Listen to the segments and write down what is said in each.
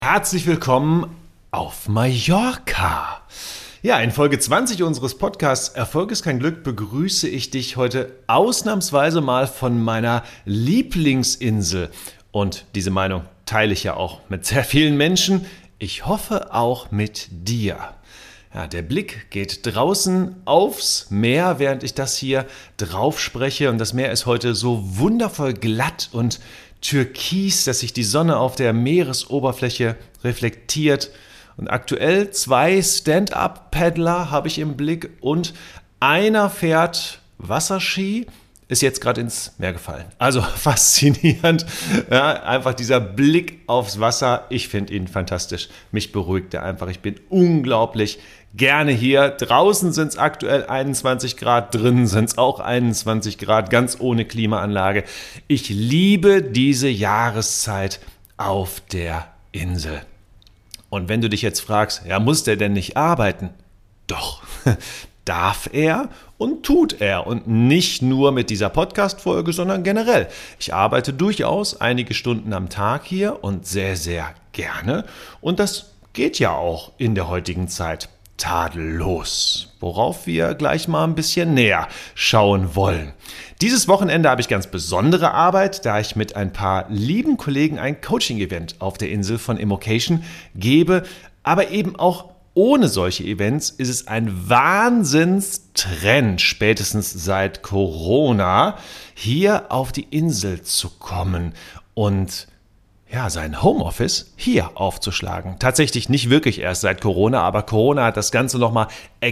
Herzlich willkommen auf Mallorca. Ja, in Folge 20 unseres Podcasts Erfolg ist kein Glück begrüße ich dich heute ausnahmsweise mal von meiner Lieblingsinsel. Und diese Meinung teile ich ja auch mit sehr vielen Menschen. Ich hoffe auch mit dir. Ja, der Blick geht draußen aufs Meer, während ich das hier drauf spreche. Und das Meer ist heute so wundervoll glatt und türkis, dass sich die Sonne auf der Meeresoberfläche reflektiert. Und aktuell 2 Stand-Up-Paddler habe ich im Blick und einer fährt Wasserski, ist jetzt gerade ins Meer gefallen. Also faszinierend, ja, einfach dieser Blick aufs Wasser. Ich finde ihn fantastisch. Mich beruhigt er einfach. Ich bin unglaublich gerne hier. Draußen sind es aktuell 21 Grad, drinnen sind es auch 21 Grad, ganz ohne Klimaanlage. Ich liebe diese Jahreszeit auf der Insel. Und wenn du dich jetzt fragst, ja, muss der denn nicht arbeiten? Doch, darf er und tut er. Und nicht nur mit dieser Podcast-Folge, sondern generell. Ich arbeite durchaus einige Stunden am Tag hier und sehr, sehr gerne. Und das geht ja auch in der heutigen Zeit tadellos, worauf wir gleich mal ein bisschen näher schauen wollen. Dieses Wochenende habe ich ganz besondere Arbeit, da ich mit ein paar lieben Kollegen ein Coaching-Event auf der Insel von Immocation gebe, aber eben auch ohne solche Events ist es ein Wahnsinnstrend, spätestens seit Corona, hier auf die Insel zu kommen und sein Homeoffice hier aufzuschlagen. Tatsächlich nicht wirklich erst seit Corona, aber Corona hat das Ganze nochmal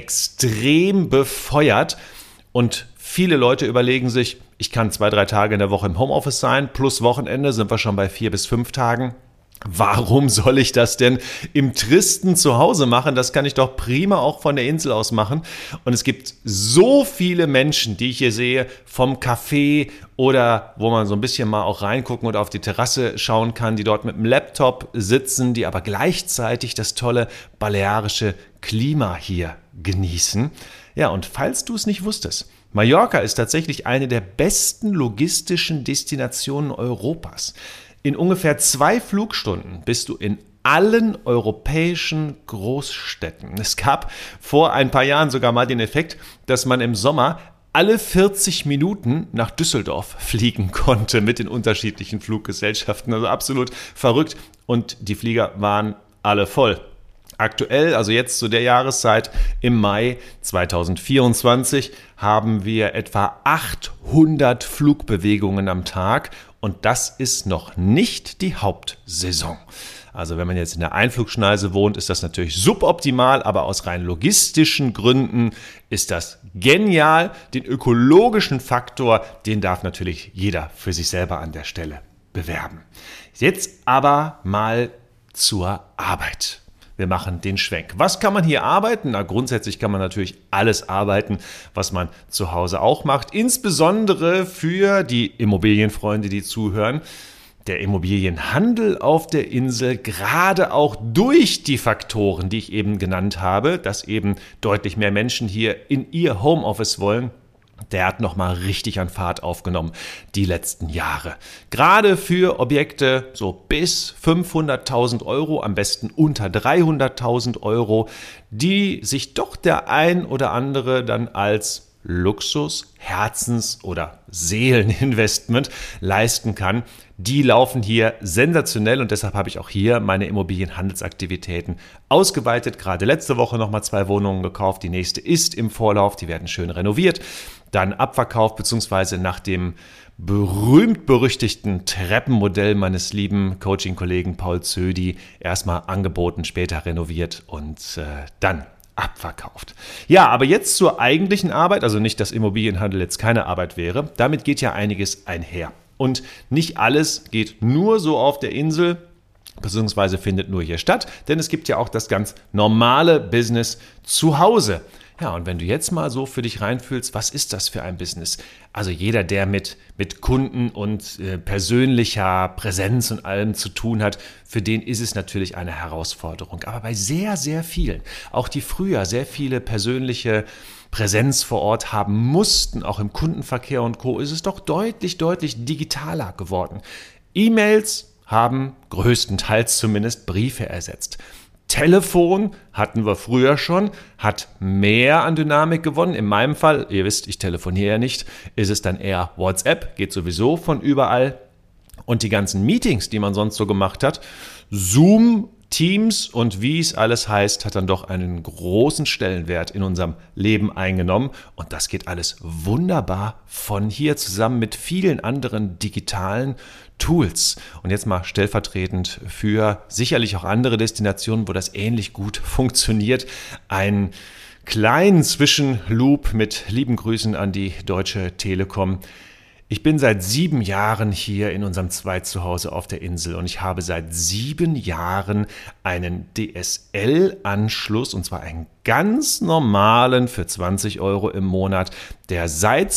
extrem befeuert und viele Leute überlegen sich, ich kann 2-3 Tage in der Woche im Homeoffice sein, plus Wochenende sind wir schon bei 4 bis 5 Tagen. Warum soll ich das denn im tristen Zuhause machen? Das kann ich doch prima auch von der Insel aus machen. Und es gibt so viele Menschen, die ich hier sehe, vom Café oder wo man so ein bisschen mal auch reingucken oder auf die Terrasse schauen kann, die dort mit dem Laptop sitzen, die aber gleichzeitig das tolle balearische Klima hier genießen. Ja, und falls du es nicht wusstest, Mallorca ist tatsächlich eine der besten logistischen Destinationen Europas. In ungefähr 2 Flugstunden bist du in allen europäischen Großstädten. Es gab vor ein paar Jahren sogar mal den Effekt, dass man im Sommer alle 40 Minuten nach Düsseldorf fliegen konnte mit den unterschiedlichen Fluggesellschaften. Also absolut verrückt. Und die Flieger waren alle voll. Aktuell, also jetzt zu der Jahreszeit im Mai 2024, haben wir etwa 800 Flugbewegungen am Tag und das ist noch nicht die Hauptsaison. Also wenn man jetzt in der Einflugschneise wohnt, ist das natürlich suboptimal, aber aus rein logistischen Gründen ist das genial. Den ökologischen Faktor, den darf natürlich jeder für sich selber an der Stelle bewerben. Jetzt aber mal zur Arbeit. Wir machen den Schwenk. Was kann man hier arbeiten? Na, grundsätzlich kann man natürlich alles arbeiten, was man zu Hause auch macht. Insbesondere für die Immobilienfreunde, die zuhören. Der Immobilienhandel auf der Insel, gerade auch durch die Faktoren, die ich eben genannt habe, dass eben deutlich mehr Menschen hier in ihr Homeoffice wollen, der hat nochmal richtig an Fahrt aufgenommen die letzten Jahre. Gerade für Objekte so bis 500.000 Euro, am besten unter 300.000 Euro, die sich doch der ein oder andere dann als Luxus, Herzens- oder Seeleninvestment leisten kann, die laufen hier sensationell und deshalb habe ich auch hier meine Immobilienhandelsaktivitäten ausgeweitet. Gerade letzte Woche nochmal 2 Wohnungen gekauft, die nächste ist im Vorlauf, die werden schön renoviert, dann abverkauft bzw. nach dem berühmt-berüchtigten Treppenmodell meines lieben Coaching-Kollegen Paul Zödi erstmal angeboten, später renoviert und dann abverkauft. Ja, aber jetzt zur eigentlichen Arbeit, also nicht, dass Immobilienhandel jetzt keine Arbeit wäre, damit geht ja einiges einher. Und nicht alles geht nur so auf der Insel, beziehungsweise findet nur hier statt, denn es gibt ja auch das ganz normale Business zu Hause. Ja, und wenn du jetzt mal so für dich reinfühlst, was ist das für ein Business? Also jeder, der mit Kunden und persönlicher Präsenz und allem zu tun hat, für den ist es natürlich eine Herausforderung. Aber bei sehr, sehr vielen, auch die früher sehr viele persönliche Präsenz vor Ort haben mussten, auch im Kundenverkehr und Co., ist es doch deutlich, deutlich digitaler geworden. E-Mails haben größtenteils zumindest Briefe ersetzt. Telefon hatten wir früher schon, hat mehr an Dynamik gewonnen. In meinem Fall, ihr wisst, ich telefoniere ja nicht, ist es dann eher WhatsApp, geht sowieso von überall. Und die ganzen Meetings, die man sonst so gemacht hat, Zoom, Teams und wie es alles heißt, hat dann doch einen großen Stellenwert in unserem Leben eingenommen. Und das geht alles wunderbar von hier zusammen mit vielen anderen digitalen Tools. Und jetzt mal stellvertretend für sicherlich auch andere Destinationen, wo das ähnlich gut funktioniert, einen kleinen Zwischenloop mit lieben Grüßen an die Deutsche Telekom. Ich bin seit 7 Jahren hier in unserem Zweitzuhause auf der Insel und ich habe seit 7 Jahren einen DSL-Anschluss, und zwar einen ganz normalen für 20 € im Monat, der seit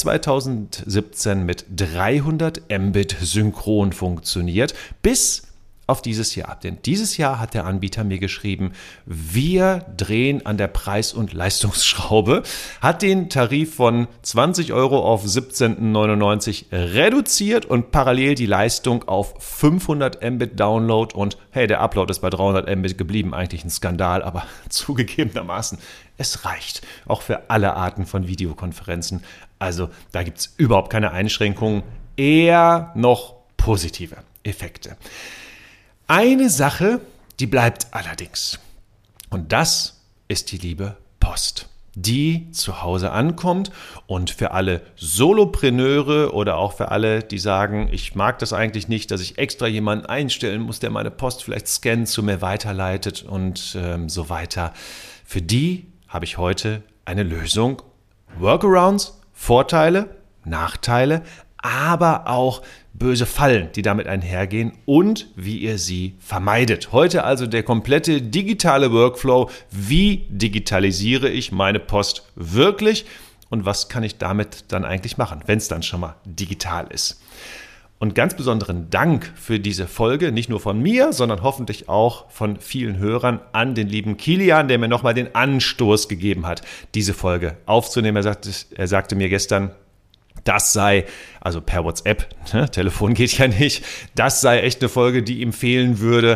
2017 mit 300 Mbit synchron funktioniert, bis auf dieses Jahr. Denn dieses Jahr hat der Anbieter mir geschrieben, wir drehen an der Preis- und Leistungsschraube, hat den Tarif von 20 € auf 17,99 € reduziert und parallel die Leistung auf 500 Mbit Download und hey, der Upload ist bei 300 Mbit geblieben, eigentlich ein Skandal, aber zugegebenermaßen, es reicht auch für alle Arten von Videokonferenzen. Also da gibt es überhaupt keine Einschränkungen, eher noch positive Effekte. Eine Sache, die bleibt allerdings. Und das ist die liebe Post, die zu Hause ankommt und für alle Solopreneure oder auch für alle, die sagen, ich mag das eigentlich nicht, dass ich extra jemanden einstellen muss, der meine Post vielleicht scannt, zu mir weiterleitet und so weiter. Für die habe ich heute eine Lösung. Workarounds, Vorteile, Nachteile, aber auch böse Fallen, die damit einhergehen und wie ihr sie vermeidet. Heute also der komplette digitale Workflow. Wie digitalisiere ich meine Post wirklich und was kann ich damit dann eigentlich machen, wenn es dann schon mal digital ist? Und ganz besonderen Dank für diese Folge, nicht nur von mir, sondern hoffentlich auch von vielen Hörern an den lieben Kilian, der mir nochmal den Anstoß gegeben hat, diese Folge aufzunehmen. Er sagte mir gestern, das sei, also per WhatsApp, Telefon geht ja nicht, das sei echt eine Folge, die ihm fehlen würde.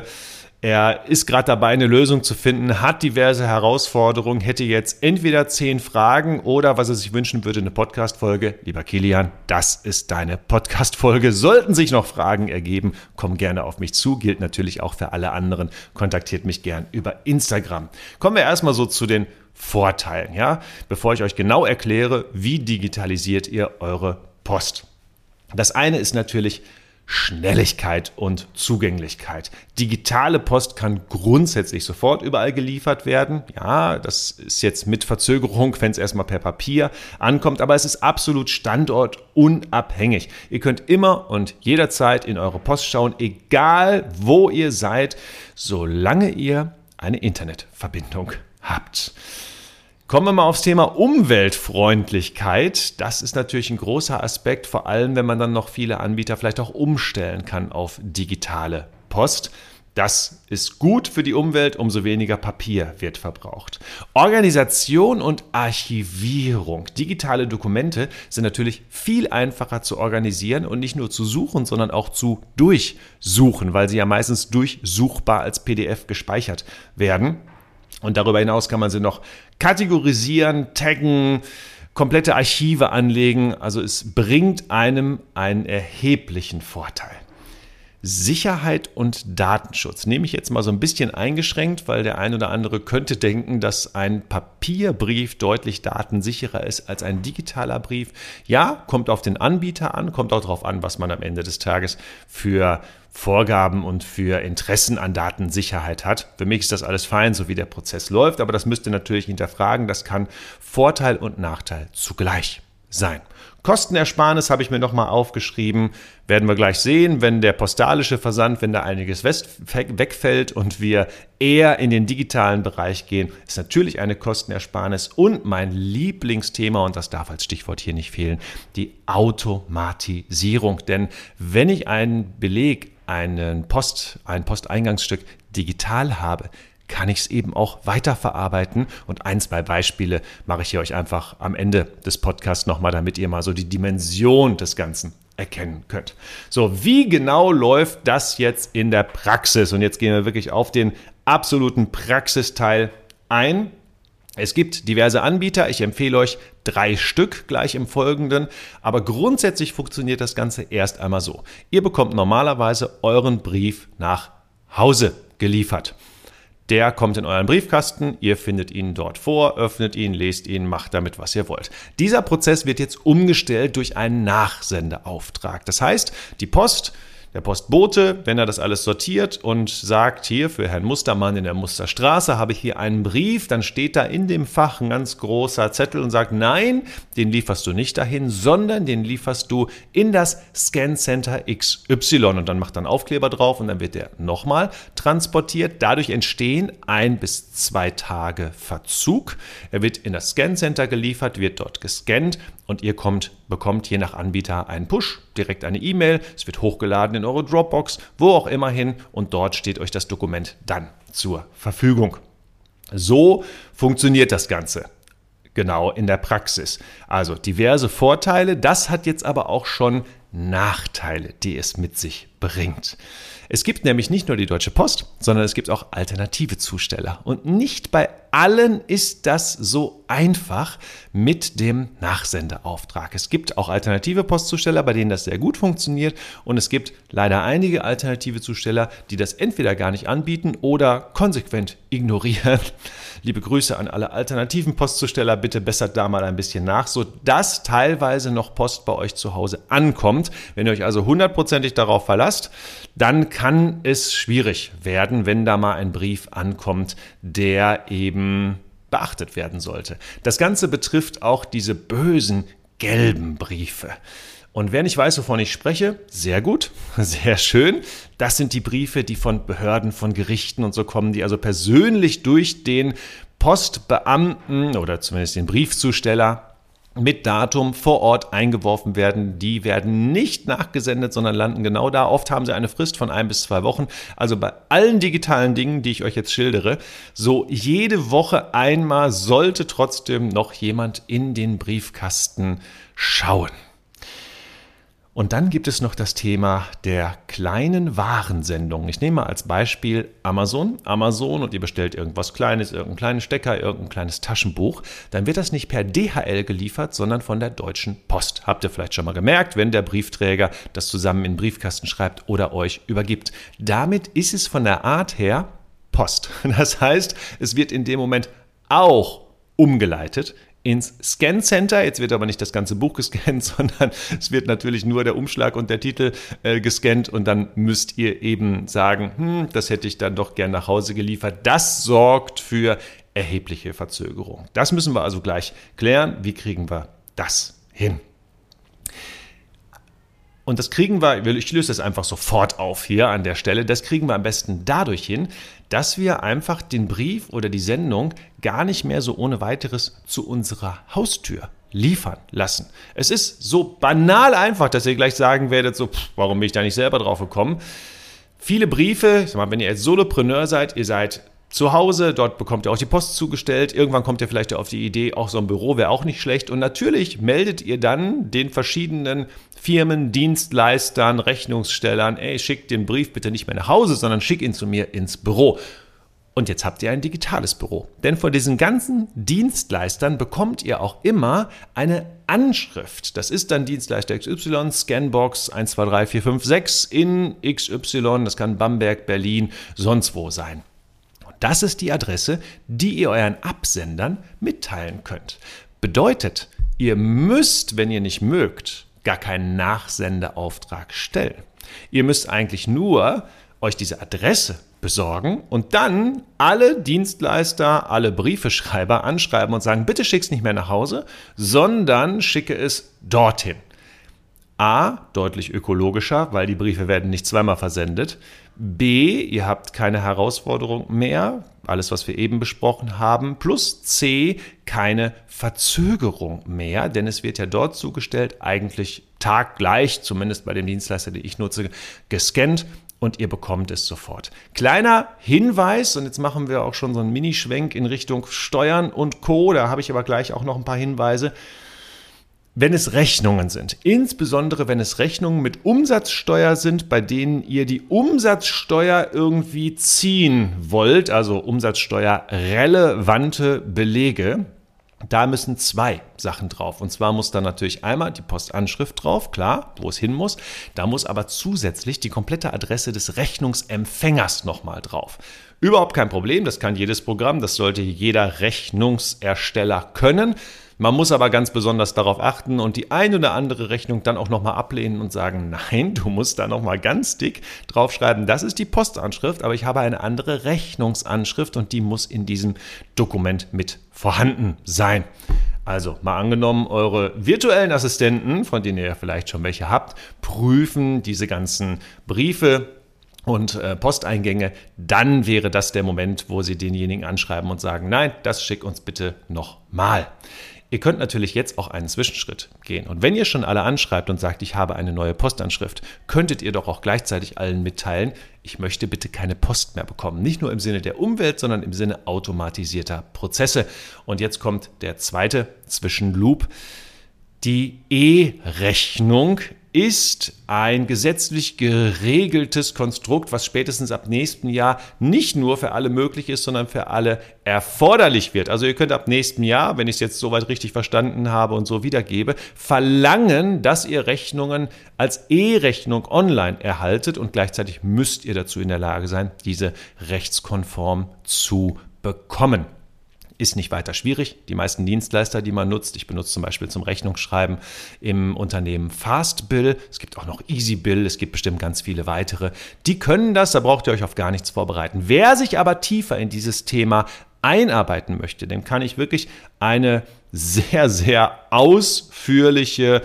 Er ist gerade dabei, eine Lösung zu finden, hat diverse Herausforderungen, hätte jetzt entweder 10 Fragen oder, was er sich wünschen würde, eine Podcast-Folge. Lieber Kilian, das ist deine Podcast-Folge. Sollten sich noch Fragen ergeben, komm gerne auf mich zu. Gilt natürlich auch für alle anderen. Kontaktiert mich gern über Instagram. Kommen wir erstmal so zu den Vorteilen, ja, bevor ich euch genau erkläre, wie digitalisiert ihr eure Post. Das eine ist natürlich Schnelligkeit und Zugänglichkeit. Digitale Post kann grundsätzlich sofort überall geliefert werden. Ja, das ist jetzt mit Verzögerung, wenn es erstmal per Papier ankommt, aber es ist absolut standortunabhängig. Ihr könnt immer und jederzeit in eure Post schauen, egal wo ihr seid, solange ihr eine Internetverbindung habt. Kommen wir mal aufs Thema Umweltfreundlichkeit. Das ist natürlich ein großer Aspekt, vor allem wenn man dann noch viele Anbieter vielleicht auch umstellen kann auf digitale Post. Das ist gut für die Umwelt, umso weniger Papier wird verbraucht. Organisation und Archivierung. Digitale Dokumente sind natürlich viel einfacher zu organisieren und nicht nur zu suchen, sondern auch zu durchsuchen, weil sie ja meistens durchsuchbar als PDF gespeichert werden. Und darüber hinaus kann man sie noch kategorisieren, taggen, komplette Archive anlegen. Also es bringt einem einen erheblichen Vorteil. Sicherheit und Datenschutz nehme ich jetzt mal so ein bisschen eingeschränkt, weil der ein oder andere könnte denken, dass ein Papierbrief deutlich datensicherer ist als ein digitaler Brief. Ja, kommt auf den Anbieter an, kommt auch darauf an, was man am Ende des Tages für Vorgaben und für Interessen an Datensicherheit hat. Für mich ist das alles fein, so wie der Prozess läuft, aber das müsst ihr natürlich hinterfragen. Das kann Vorteil und Nachteil zugleich sein. Kostenersparnis habe ich mir nochmal aufgeschrieben, werden wir gleich sehen, wenn der postalische Versand, wenn da einiges wegfällt und wir eher in den digitalen Bereich gehen, ist natürlich eine Kostenersparnis und mein Lieblingsthema, und das darf als Stichwort hier nicht fehlen, die Automatisierung. Denn wenn ich einen Beleg, ein Posteingangsstück digital habe, kann ich es eben auch weiterverarbeiten. Und 2 Beispiele mache ich hier euch einfach am Ende des Podcasts nochmal, damit ihr mal so die Dimension des Ganzen erkennen könnt. So, wie genau läuft das jetzt in der Praxis? Und jetzt gehen wir wirklich auf den absoluten Praxisteil ein. Es gibt diverse Anbieter, ich empfehle euch 3 Stück gleich im Folgenden, aber grundsätzlich funktioniert das Ganze erst einmal so. Ihr bekommt normalerweise euren Brief nach Hause geliefert. Der kommt in euren Briefkasten, ihr findet ihn dort vor, öffnet ihn, lest ihn, macht damit, was ihr wollt. Dieser Prozess wird jetzt umgestellt durch einen Nachsendeauftrag. Das heißt, der Postbote, wenn er das alles sortiert und sagt, hier für Herrn Mustermann in der Musterstraße habe ich hier einen Brief, dann steht da in dem Fach ein ganz großer Zettel und sagt, nein, den lieferst du nicht dahin, sondern den lieferst du in das Scancenter XY und dann macht er einen Aufkleber drauf und dann wird der nochmal transportiert. Dadurch entstehen 1 bis 2 Tage Verzug. Er wird in das Scancenter geliefert, wird dort gescannt und ihr bekommt je nach Anbieter einen Push, direkt eine E-Mail, es wird hochgeladen in eure Dropbox, wo auch immer hin und dort steht euch das Dokument dann zur Verfügung. So funktioniert das Ganze genau in der Praxis. Also diverse Vorteile, das hat jetzt aber auch schon Nachteile, die es mit sich bringt. Es gibt nämlich nicht nur die Deutsche Post, sondern es gibt auch alternative Zusteller. Und nicht bei allen ist das so einfach mit dem Nachsendeauftrag. Es gibt auch alternative Postzusteller, bei denen das sehr gut funktioniert. Und es gibt leider einige alternative Zusteller, die das entweder gar nicht anbieten oder konsequent ignorieren. Liebe Grüße an alle alternativen Postzusteller. Bitte bessert da mal ein bisschen nach, sodass teilweise noch Post bei euch zu Hause ankommt. Wenn ihr euch also 100%ig darauf verlasst, dann kann es schwierig werden, wenn da mal ein Brief ankommt, der eben beachtet werden sollte. Das Ganze betrifft auch diese bösen gelben Briefe. Und wer nicht weiß, wovon ich spreche, sehr gut, sehr schön. Das sind die Briefe, die von Behörden, von Gerichten und so kommen, die also persönlich durch den Postbeamten oder zumindest den Briefzusteller mit Datum vor Ort eingeworfen werden. Die werden nicht nachgesendet, sondern landen genau da. Oft haben sie eine Frist von 1 bis 2 Wochen. Also bei allen digitalen Dingen, die ich euch jetzt schildere, so jede Woche einmal sollte trotzdem noch jemand in den Briefkasten schauen. Und dann gibt es noch das Thema der kleinen Warensendung. Ich nehme mal als Beispiel Amazon und ihr bestellt irgendwas Kleines, irgendeinen kleinen Stecker, irgendein kleines Taschenbuch. Dann wird das nicht per DHL geliefert, sondern von der Deutschen Post. Habt ihr vielleicht schon mal gemerkt, wenn der Briefträger das zusammen in den Briefkasten schreibt oder euch übergibt. Damit ist es von der Art her Post. Das heißt, es wird in dem Moment auch umgeleitet ins Scan-Center. Jetzt wird aber nicht das ganze Buch gescannt, sondern es wird natürlich nur der Umschlag und der Titel gescannt und dann müsst ihr eben sagen, das hätte ich dann doch gern nach Hause geliefert. Das sorgt für erhebliche Verzögerung. Das müssen wir also gleich klären. Wie kriegen wir das hin? Und das kriegen wir, ich löse das einfach sofort auf hier an der Stelle, das kriegen wir am besten dadurch hin, dass wir einfach den Brief oder die Sendung gar nicht mehr so ohne weiteres zu unserer Haustür liefern lassen. Es ist so banal einfach, dass ihr gleich sagen werdet, so, warum bin ich da nicht selber drauf gekommen? Viele Briefe, ich sag mal, wenn ihr als Solopreneur seid, ihr seid zu Hause, dort bekommt ihr auch die Post zugestellt. Irgendwann kommt ihr vielleicht auf die Idee, auch so ein Büro wäre auch nicht schlecht. Und natürlich meldet ihr dann den verschiedenen Firmen, Dienstleistern, Rechnungsstellern, schickt den Brief bitte nicht mehr nach Hause, sondern schickt ihn zu mir ins Büro. Und jetzt habt ihr ein digitales Büro. Denn von diesen ganzen Dienstleistern bekommt ihr auch immer eine Anschrift. Das ist dann Dienstleister XY, Scanbox 123456 in XY. Das kann Bamberg, Berlin, sonst wo sein. Das ist die Adresse, die ihr euren Absendern mitteilen könnt. Bedeutet, ihr müsst, wenn ihr nicht mögt, gar keinen Nachsendeauftrag stellen. Ihr müsst eigentlich nur euch diese Adresse besorgen und dann alle Dienstleister, alle Briefeschreiber anschreiben und sagen, bitte schick's nicht mehr nach Hause, sondern schicke es dorthin. A, deutlich ökologischer, weil die Briefe werden nicht zweimal versendet. B, ihr habt keine Herausforderung mehr, alles was wir eben besprochen haben. Plus C, keine Verzögerung mehr, denn es wird ja dort zugestellt, eigentlich taggleich, zumindest bei dem Dienstleister, den ich nutze, gescannt und ihr bekommt es sofort. Kleiner Hinweis, und jetzt machen wir auch schon so einen Minischwenk in Richtung Steuern und Co., da habe ich aber gleich auch noch ein paar Hinweise. Wenn es Rechnungen sind, insbesondere wenn es Rechnungen mit Umsatzsteuer sind, bei denen ihr die Umsatzsteuer irgendwie ziehen wollt, also umsatzsteuerrelevante Belege, da müssen 2 Sachen drauf. Und zwar muss da natürlich einmal die Postanschrift drauf, klar, wo es hin muss. Da muss aber zusätzlich die komplette Adresse des Rechnungsempfängers nochmal drauf. Überhaupt kein Problem, das kann jedes Programm, das sollte jeder Rechnungsersteller können. Man muss aber ganz besonders darauf achten und die ein oder andere Rechnung dann auch nochmal ablehnen und sagen, nein, du musst da nochmal ganz dick draufschreiben, das ist die Postanschrift, aber ich habe eine andere Rechnungsanschrift und die muss in diesem Dokument mit vorhanden sein. Also mal angenommen, eure virtuellen Assistenten, von denen ihr ja vielleicht schon welche habt, prüfen diese ganzen Briefe und Posteingänge, dann wäre das der Moment, wo sie denjenigen anschreiben und sagen, nein, das schick uns bitte nochmal. Ihr könnt natürlich jetzt auch einen Zwischenschritt gehen. Und wenn ihr schon alle anschreibt und sagt, ich habe eine neue Postanschrift, könntet ihr doch auch gleichzeitig allen mitteilen, ich möchte bitte keine Post mehr bekommen. Nicht nur im Sinne der Umwelt, sondern im Sinne automatisierter Prozesse. Und jetzt kommt der zweite Zwischenloop. Die E-Rechnung ist ein gesetzlich geregeltes Konstrukt, was spätestens ab nächstem Jahr nicht nur für alle möglich ist, sondern für alle erforderlich wird. Also ihr könnt ab nächstem Jahr, wenn ich es jetzt soweit richtig verstanden habe und so wiedergebe, verlangen, dass ihr Rechnungen als E-Rechnung online erhaltet und gleichzeitig müsst ihr dazu in der Lage sein, diese rechtskonform zu bekommen. Ist nicht weiter schwierig. Die meisten Dienstleister, die man nutzt, ich benutze zum Beispiel zum Rechnungsschreiben im Unternehmen Fastbill, es gibt auch noch EasyBill, es gibt bestimmt ganz viele weitere, die können das, da braucht ihr euch auf gar nichts vorbereiten. Wer sich aber tiefer in dieses Thema einarbeiten möchte, dem kann ich wirklich eine sehr, sehr ausführliche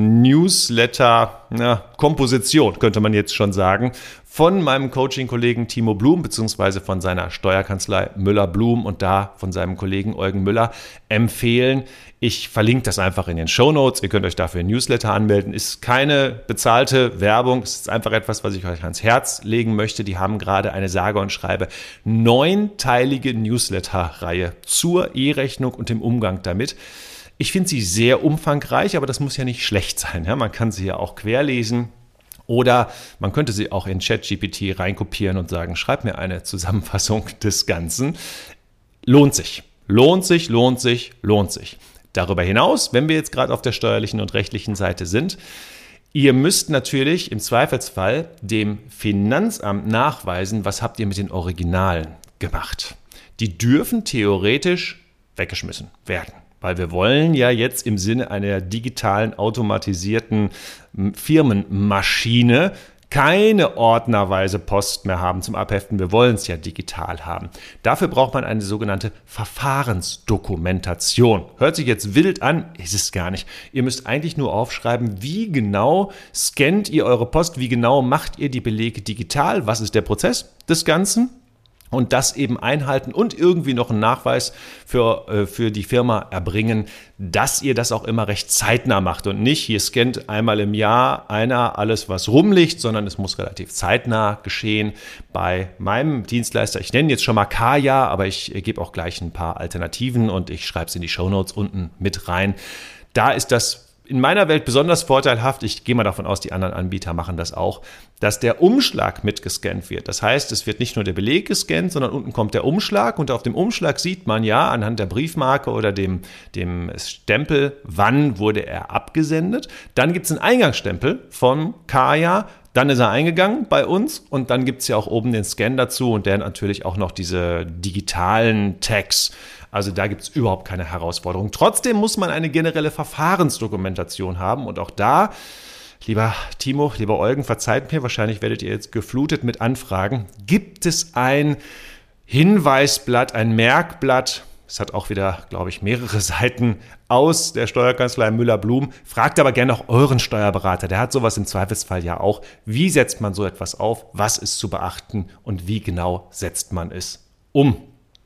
Newsletter-Komposition, könnte man jetzt schon sagen, von meinem Coaching-Kollegen Timo Blum bzw. von seiner Steuerkanzlei Müller-Blum und da von seinem Kollegen Eugen Müller empfehlen. Ich verlinke das einfach in den Shownotes. Ihr könnt euch dafür ein Newsletter anmelden. Ist keine bezahlte Werbung. Es ist einfach etwas, was ich euch ans Herz legen möchte. Die haben gerade eine sage und schreibe 9-teilige Newsletter-Reihe zur E-Rechnung und dem Umgang damit. Ich finde sie sehr umfangreich, aber das muss ja nicht schlecht sein. Ja, man kann sie ja auch querlesen. Oder man könnte sie auch in ChatGPT reinkopieren und sagen, schreib mir eine Zusammenfassung des Ganzen. Lohnt sich, lohnt sich, lohnt sich, lohnt sich. Darüber hinaus, wenn wir jetzt gerade auf der steuerlichen und rechtlichen Seite sind, ihr müsst natürlich im Zweifelsfall dem Finanzamt nachweisen, was habt ihr mit den Originalen gemacht. Die dürfen theoretisch weggeschmissen werden. Weil wir wollen ja jetzt im Sinne einer digitalen, automatisierten Firmenmaschine keine ordnerweise Post mehr haben zum Abheften. Wir wollen es ja digital haben. Dafür braucht man eine sogenannte Verfahrensdokumentation. Hört sich jetzt wild an, ist es gar nicht. Ihr müsst eigentlich nur aufschreiben, wie genau scannt ihr eure Post, wie genau macht ihr die Belege digital, was ist der Prozess des Ganzen? Und das eben einhalten und irgendwie noch einen Nachweis für die Firma erbringen, dass ihr das auch immer recht zeitnah macht und nicht, hier scannt einmal im Jahr einer alles, was rumliegt, sondern es muss relativ zeitnah geschehen. Bei meinem Dienstleister, ich nenne jetzt schon mal Kaya, aber ich gebe auch gleich ein paar Alternativen und ich schreibe es in die Shownotes unten mit rein. Da ist das in meiner Welt besonders vorteilhaft, ich gehe mal davon aus, die anderen Anbieter machen das auch, dass der Umschlag mitgescannt wird. Das heißt, es wird nicht nur der Beleg gescannt, sondern unten kommt der Umschlag und auf dem Umschlag sieht man ja anhand der Briefmarke oder dem Stempel, wann wurde er abgesendet. Dann gibt es einen Eingangsstempel von Kaya, dann ist er eingegangen bei uns und dann gibt es ja auch oben den Scan dazu und der natürlich auch noch diese digitalen Tags. Also da gibt es überhaupt keine Herausforderung. Trotzdem muss man eine generelle Verfahrensdokumentation haben und auch da, lieber Timo, lieber Eugen, verzeiht mir, wahrscheinlich werdet ihr jetzt geflutet mit Anfragen. Gibt es ein Hinweisblatt, ein Merkblatt? Es hat auch wieder, glaube ich, mehrere Seiten aus der Steuerkanzlei Müller-Blum. Fragt aber gerne auch euren Steuerberater. Der hat sowas im Zweifelsfall ja auch. Wie setzt man so etwas auf? Was ist zu beachten? Und wie genau setzt man es um?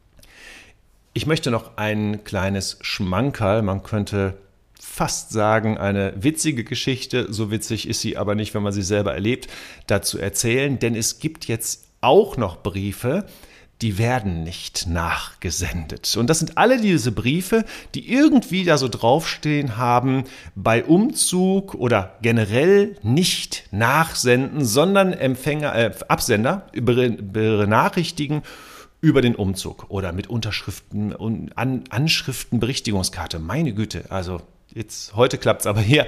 Ich möchte noch ein kleines Schmankerl, man könnte fast sagen, eine witzige Geschichte, so witzig ist sie aber nicht, wenn man sie selber erlebt, dazu erzählen, denn es gibt jetzt auch noch Briefe, die werden nicht nachgesendet. Und das sind alle diese Briefe, die irgendwie da so draufstehen haben, bei Umzug oder generell nicht nachsenden, sondern Absender benachrichtigen über den Umzug oder mit Unterschriften und Anschriftenberichtigungskarte. Meine Güte, also heute klappt es aber hier.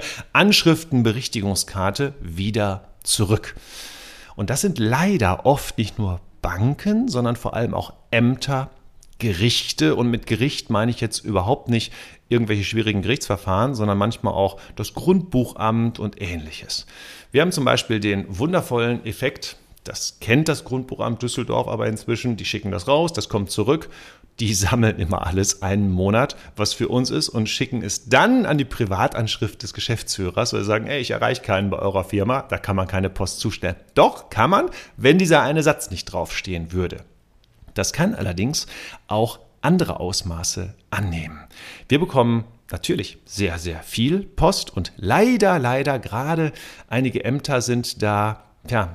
Anschriftenberichtigungskarte wieder zurück. Und das sind leider oft nicht nur Banken, sondern vor allem auch Ämter, Gerichte. Und mit Gericht meine ich jetzt überhaupt nicht irgendwelche schwierigen Gerichtsverfahren, sondern manchmal auch das Grundbuchamt und Ähnliches. Wir haben zum Beispiel den wundervollen Effekt, das kennt das Grundbuchamt Düsseldorf aber inzwischen, die schicken das raus, das kommt zurück. Die sammeln immer alles einen Monat, was für uns ist, und schicken es dann an die Privatanschrift des Geschäftsführers, weil sie sagen, ich erreiche keinen bei eurer Firma, da kann man keine Post zustellen. Doch, kann man, wenn dieser eine Satz nicht draufstehen würde. Das kann allerdings auch andere Ausmaße annehmen. Wir bekommen natürlich sehr, sehr viel Post und leider gerade einige Ämter sind da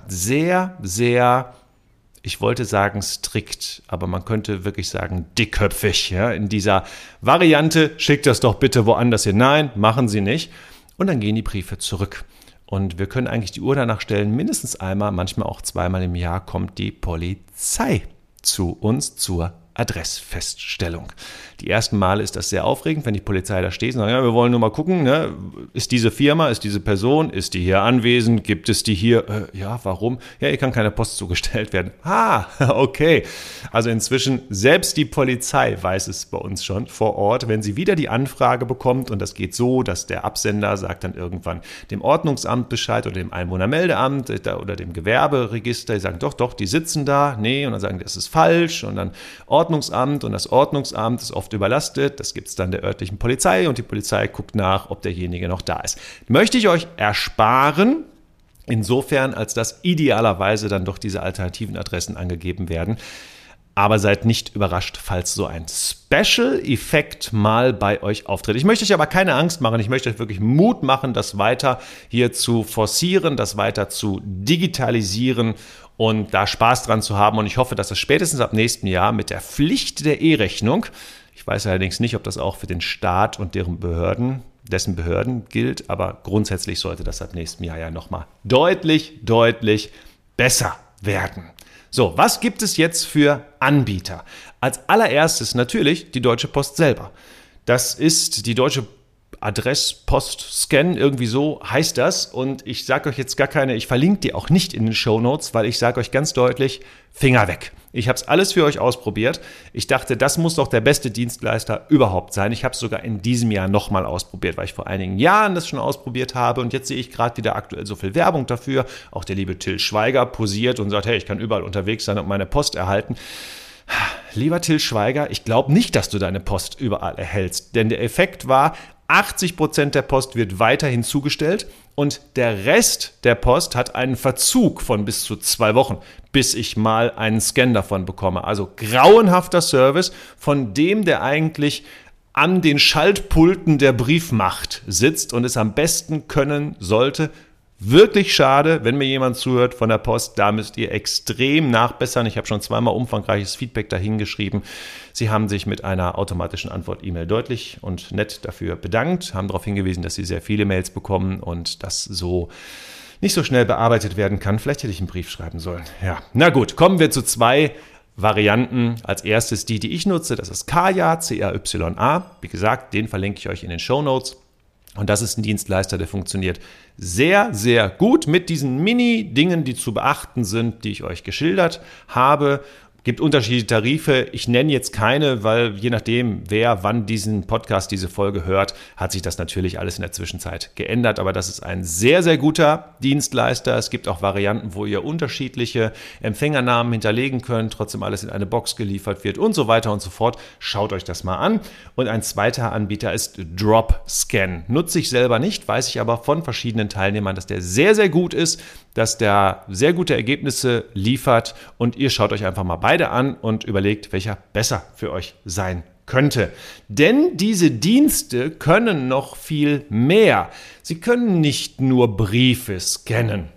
sehr, sehr, ich wollte sagen strikt, aber man könnte wirklich sagen dickköpfig. Ja? In dieser Variante, schickt das doch bitte woanders hin. Nein, machen Sie nicht. Und dann gehen die Briefe zurück. Und wir können eigentlich die Uhr danach stellen, mindestens einmal, manchmal auch zweimal im Jahr kommt die Polizei zu uns zur Adressfeststellung. Die ersten Male ist das sehr aufregend, wenn die Polizei da steht und sagt, wir wollen nur mal gucken, ne? Ist diese Firma, ist diese Person, ist die hier anwesend, gibt es die hier? Warum? Ja, hier kann keine Post zugestellt werden. Okay. Also inzwischen, selbst die Polizei weiß es bei uns schon vor Ort, wenn sie wieder die Anfrage bekommt, und das geht so, dass der Absender sagt dann irgendwann dem Ordnungsamt Bescheid oder dem Einwohnermeldeamt oder dem Gewerberegister, die sagen, doch, die sitzen da, nee, und dann sagen, das ist falsch, und dann Ordnungsamt, und das Ordnungsamt ist oft überlastet, das gibt es dann der örtlichen Polizei und die Polizei guckt nach, ob derjenige noch da ist. Möchte ich euch ersparen, insofern, als dass idealerweise dann doch diese alternativen Adressen angegeben werden. Aber seid nicht überrascht, falls so ein Special-Effekt mal bei euch auftritt. Ich möchte euch aber keine Angst machen, ich möchte euch wirklich Mut machen, das weiter hier zu forcieren, das weiter zu digitalisieren und da Spaß dran zu haben. Und ich hoffe, dass das spätestens ab nächstem Jahr mit der Pflicht der E-Rechnung, ich weiß allerdings nicht, ob das auch für den Staat und dessen Behörden gilt, aber grundsätzlich sollte das ab nächstem Jahr ja nochmal deutlich besser werden. So, was gibt es jetzt für Anbieter? Als allererstes natürlich die Deutsche Post selber. Das ist die Deutsche Adresspost-Scan, irgendwie so heißt das. Und ich sage euch jetzt ich verlinke die auch nicht in den Shownotes, weil ich sage euch ganz deutlich, Finger weg. Ich habe es alles für euch ausprobiert. Ich dachte, das muss doch der beste Dienstleister überhaupt sein. Ich habe es sogar in diesem Jahr nochmal ausprobiert, weil ich vor einigen Jahren das schon ausprobiert habe. Und jetzt sehe ich gerade wieder aktuell so viel Werbung dafür. Auch der liebe Till Schweiger posiert und sagt, hey, ich kann überall unterwegs sein und meine Post erhalten. Lieber Till Schweiger, ich glaube nicht, dass du deine Post überall erhältst. Denn der Effekt war, 80% der Post wird weiterhin zugestellt und der Rest der Post hat einen Verzug von bis zu 2 Wochen, bis ich mal einen Scan davon bekomme. Also grauenhafter Service, von dem der eigentlich an den Schaltpulten der Briefmacht sitzt und es am besten können sollte. Wirklich schade, wenn mir jemand zuhört von der Post, da müsst ihr extrem nachbessern. Ich habe schon zweimal umfangreiches Feedback dahin geschrieben. Sie haben sich mit einer automatischen Antwort-E-Mail deutlich und nett dafür bedankt, haben darauf hingewiesen, dass sie sehr viele Mails bekommen und das so nicht so schnell bearbeitet werden kann. Vielleicht hätte ich einen Brief schreiben sollen. Ja, na gut, kommen wir zu 2 Varianten. Als erstes die ich nutze, das ist Kaya, C-A-Y-A. Wie gesagt, den verlinke ich euch in den Shownotes. Und das ist ein Dienstleister, der funktioniert sehr, sehr gut mit diesen Mini-Dingen, die zu beachten sind, die ich euch geschildert habe. Gibt unterschiedliche Tarife. Ich nenne jetzt keine, weil je nachdem, wer wann diesen Podcast, diese Folge hört, hat sich das natürlich alles in der Zwischenzeit geändert. Aber das ist ein sehr, sehr guter Dienstleister. Es gibt auch Varianten, wo ihr unterschiedliche Empfängernamen hinterlegen könnt, trotzdem alles in eine Box geliefert wird und so weiter und so fort. Schaut euch das mal an. Und ein zweiter Anbieter ist Dropscan. Nutze ich selber nicht, weiß ich aber von verschiedenen Teilnehmern, dass der sehr, sehr gut ist, dass der sehr gute Ergebnisse liefert und ihr schaut euch einfach mal beide an und überlegt, welcher besser für euch sein könnte. Denn diese Dienste können noch viel mehr. Sie können nicht nur Briefe scannen.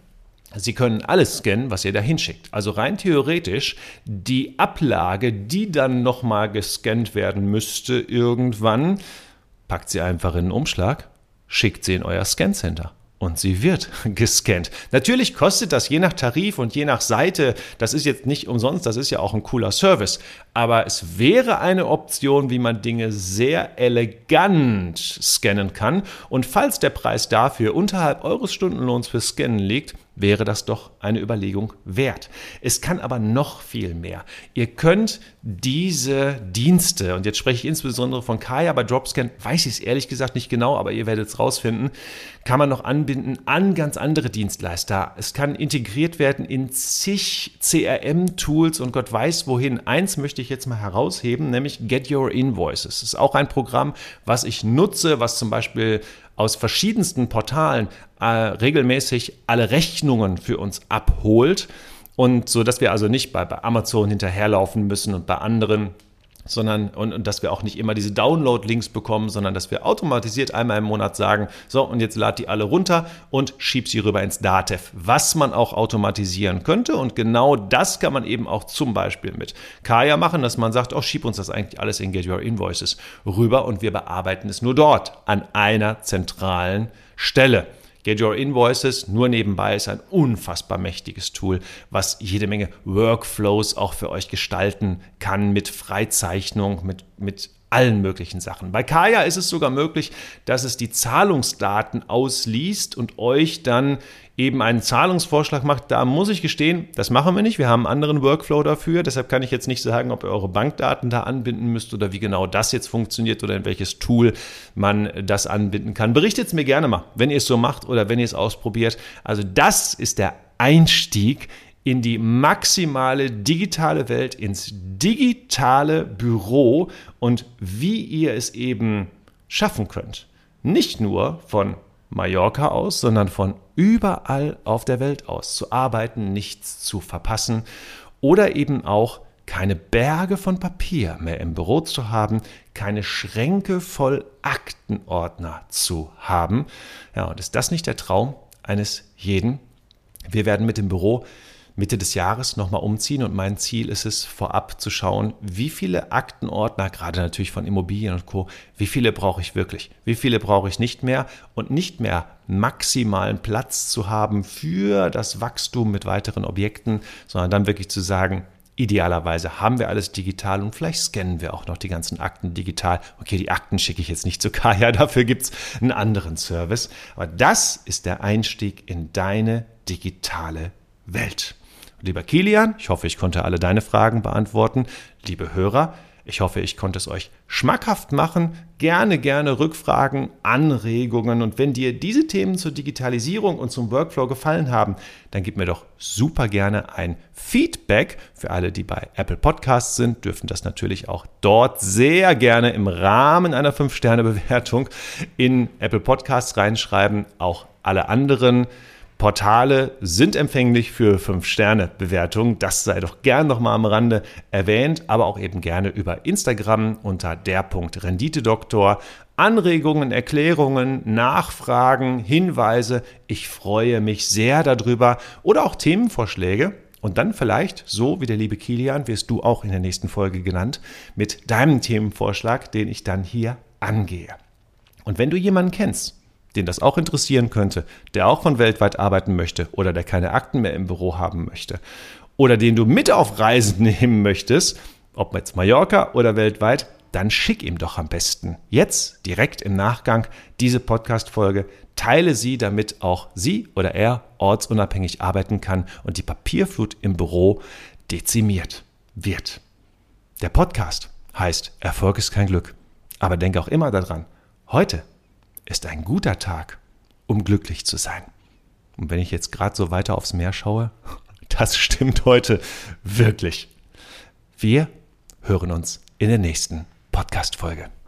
Sie können alles scannen, was ihr da hinschickt. Also rein theoretisch die Ablage, die dann nochmal gescannt werden müsste irgendwann, packt sie einfach in einen Umschlag, schickt sie in euer Scancenter. Und sie wird gescannt. Natürlich kostet das je nach Tarif und je nach Seite, das ist jetzt nicht umsonst, das ist ja auch ein cooler Service. Aber es wäre eine Option, wie man Dinge sehr elegant scannen kann. Und falls der Preis dafür unterhalb eures Stundenlohns für Scannen liegt, wäre das doch eine Überlegung wert. Es kann aber noch viel mehr. Ihr könnt diese Dienste, und jetzt spreche ich insbesondere von Kaya, bei Dropscan weiß ich es ehrlich gesagt nicht genau, aber ihr werdet es rausfinden, kann man noch anbinden an ganz andere Dienstleister. Es kann integriert werden in zig CRM-Tools und Gott weiß wohin. Eins möchte ich jetzt mal herausheben, nämlich Get Your Invoices. Das ist auch ein Programm, was ich nutze, was zum Beispiel aus verschiedensten Portalen regelmäßig alle Rechnungen für uns abholt und so, dass wir also nicht bei Amazon hinterherlaufen müssen und bei anderen, sondern und dass wir auch nicht immer diese Download-Links bekommen, sondern dass wir automatisiert einmal im Monat sagen, so und jetzt lad die alle runter und schieb sie rüber ins Datev, was man auch automatisieren könnte und genau das kann man eben auch zum Beispiel mit Kaya machen, dass man sagt, oh, schieb uns das eigentlich alles in Get Your Invoices rüber und wir bearbeiten es nur dort an einer zentralen Stelle. Get Your Invoices, nur nebenbei, ist ein unfassbar mächtiges Tool, was jede Menge Workflows auch für euch gestalten kann mit Freizeichnung, mit allen möglichen Sachen. Bei Kaya ist es sogar möglich, dass es die Zahlungsdaten ausliest und euch dann eben einen Zahlungsvorschlag macht. Da muss ich gestehen, das machen wir nicht. Wir haben einen anderen Workflow dafür. Deshalb kann ich jetzt nicht sagen, ob ihr eure Bankdaten da anbinden müsst oder wie genau das jetzt funktioniert oder in welches Tool man das anbinden kann. Berichtet es mir gerne mal, wenn ihr es so macht oder wenn ihr es ausprobiert. Also das ist der Einstieg in die maximale digitale Welt, ins digitale Büro und wie ihr es eben schaffen könnt. Nicht nur von Mallorca aus, sondern von überall auf der Welt aus zu arbeiten, nichts zu verpassen oder eben auch keine Berge von Papier mehr im Büro zu haben, keine Schränke voll Aktenordner zu haben. Ja, und ist das nicht der Traum eines jeden? Wir werden mit dem Büro Mitte des Jahres nochmal umziehen und mein Ziel ist es, vorab zu schauen, wie viele Aktenordner, gerade natürlich von Immobilien und Co., wie viele brauche ich wirklich, wie viele brauche ich nicht mehr und nicht mehr maximalen Platz zu haben für das Wachstum mit weiteren Objekten, sondern dann wirklich zu sagen, idealerweise haben wir alles digital und vielleicht scannen wir auch noch die ganzen Akten digital. Okay, die Akten schicke ich jetzt nicht zu Kaya, dafür gibt es einen anderen Service. Aber das ist der Einstieg in deine digitale Welt. Lieber Kilian, ich hoffe, ich konnte alle deine Fragen beantworten. Liebe Hörer, ich hoffe, ich konnte es euch schmackhaft machen. Gerne Rückfragen, Anregungen. Und wenn dir diese Themen zur Digitalisierung und zum Workflow gefallen haben, dann gib mir doch super gerne ein Feedback. Für alle, die bei Apple Podcasts sind, dürfen das natürlich auch dort sehr gerne im Rahmen einer 5-Sterne-Bewertung in Apple Podcasts reinschreiben. Auch alle anderen Portale sind empfänglich für 5-Sterne-Bewertungen. Das sei doch gern nochmal am Rande erwähnt, aber auch eben gerne über Instagram unter _Renditedoktor. Anregungen, Erklärungen, Nachfragen, Hinweise. Ich freue mich sehr darüber. Oder auch Themenvorschläge. Und dann vielleicht, so wie der liebe Kilian, wirst du auch in der nächsten Folge genannt, mit deinem Themenvorschlag, den ich dann hier angehe. Und wenn du jemanden kennst, den das auch interessieren könnte, der auch von weltweit arbeiten möchte oder der keine Akten mehr im Büro haben möchte oder den du mit auf Reisen nehmen möchtest, ob jetzt Mallorca oder weltweit, dann schick ihm doch am besten jetzt direkt im Nachgang diese Podcast-Folge, teile sie, damit auch sie oder er ortsunabhängig arbeiten kann und die Papierflut im Büro dezimiert wird. Der Podcast heißt Erfolg ist kein Glück, aber denk auch immer daran, heute ist ein guter Tag, um glücklich zu sein. Und wenn ich jetzt gerade so weiter aufs Meer schaue, das stimmt heute wirklich. Wir hören uns in der nächsten Podcast-Folge.